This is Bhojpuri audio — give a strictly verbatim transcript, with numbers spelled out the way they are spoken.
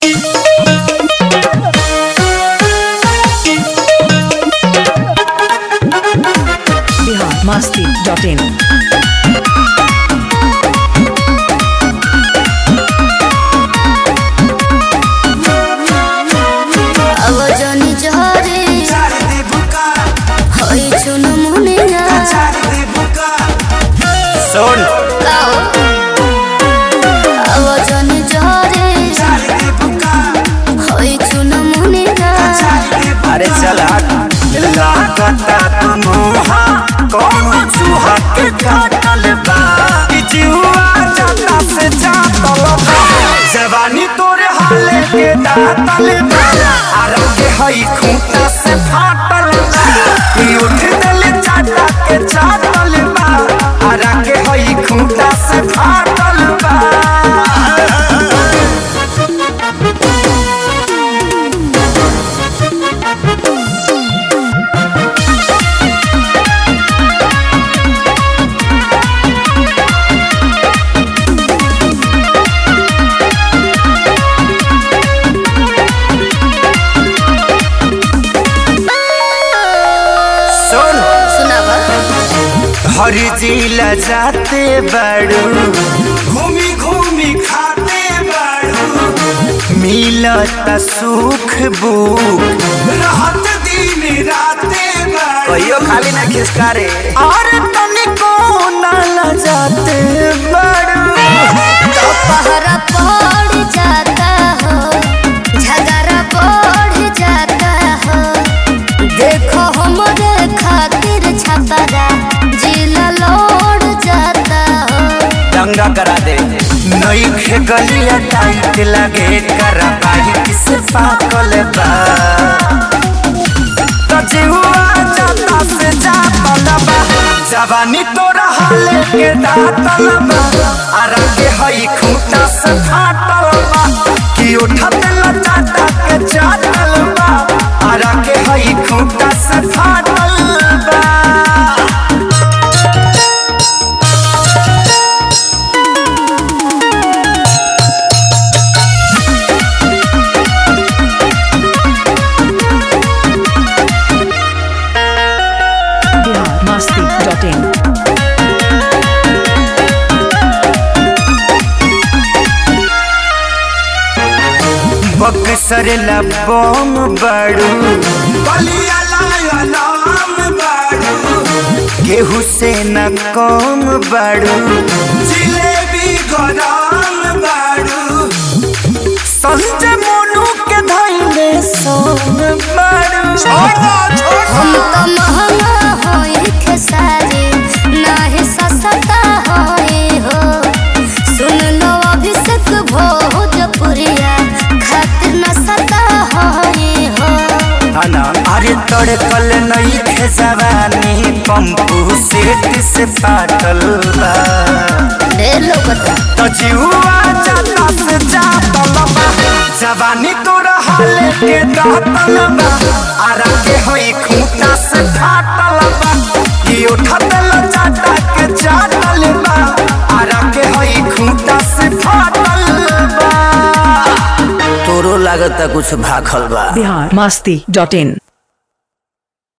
masti dot in. अरे चला लागता तुमहा कौन चूहा के काटल बा जीवा जाता से जातल बा जवानी तोरे हाले के दातल बा आरा के हई खूंटा से फाटल बा ई उठ देले चाटा के चाटल बा आरा के हई खूंटा से फाटल बा हरी जिला जाते बड़ू घूमी घूमी खाते बड़ू मिलता सुख बुक रहत दिन राते बड़ू कहियो खाली ना खिसकारे और तनिको ना लजाते बड़ू तो पहरा पड़ जाता हो झगड़ा बढ़ जाता हो देखो हमरे खातिर छपरा दंगा करा दे नई खे गलिया टाइट लगे करा पाही किस पाकल बा तजुआ जाता से जातल बा जवानी तोरा हाले के दातल बा आरा के हई खूंटा से फाटल बा कि उठत लचाटा के चाटल बा आरा के हई खूंटा से फाटल बा masti dot in. बक्सर लबोम बड़ू बलिया लाम बड़ू गेहूं से न कम बड़ू जिलेबी गरम बड़ू संजय मोनू के धैले सोम बड़ू हम तो महंगा होए खेसारी नाही सस्ता होए हो सुन लो अभिषेक भोजपुरिया खातिर न सता होए हो हना अरे तड़कल नहीं थे जवानी पंपू सेठ से फाटल बा ले लो बता तो जीवा जाता से जातल बा जवानी तोरा हाले के दातल बा आरा के हई खूंटा से फाटल बा कि उठत लचाटा के चाटल बा आरा के हई खूंटा से फाटल बा तोरो लागता कुछ भाखल बा Bihar masti dot in.